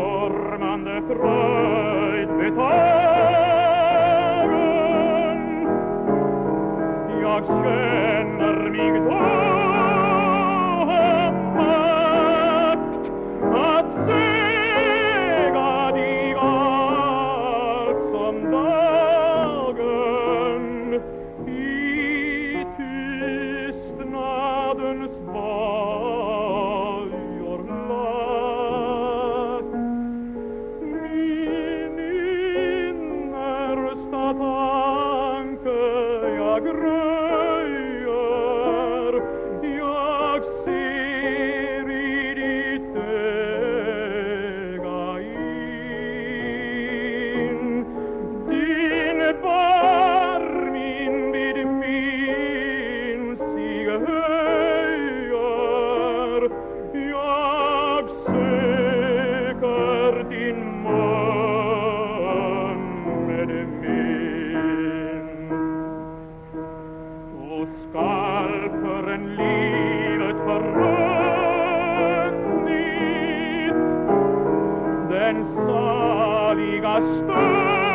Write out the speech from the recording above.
stormande fröjd betagen. Jag känner mig då makt att säga dig allt som dagen i tystnadens bajor lagt. Min innersta tanke jag röjer, jag ser i ditt öga in. Din barmin vid min sig höjer, jag söker din mun med min. Och skall för en livet förrunnit den saliga stund